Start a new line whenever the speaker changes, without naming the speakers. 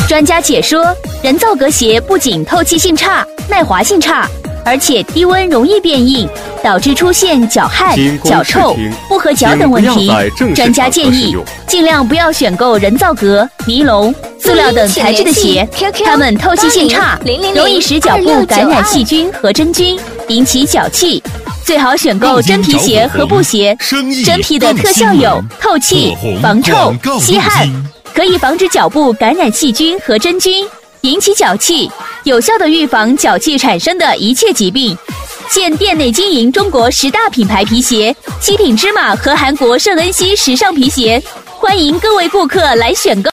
专家解说，人造革鞋不仅透气性差、耐滑性差，而且低温容易变硬，导致出现脚汗、脚臭、不合脚等问题。专家建议，尽量不要选购人造革、尼龙、塑料等材质的鞋，它们透气性差，容易使脚部感染细菌和真菌，引起脚气。最好选购真皮鞋和布鞋。真皮的特效有透气、防臭、吸汗，可以防止脚部感染细菌和真菌，引起脚气，有效的预防脚气产生的一切疾病。现店内经营中国10大品牌皮鞋，极品芝麻和韩国圣恩熙时尚皮鞋，欢迎各位顾客来选购。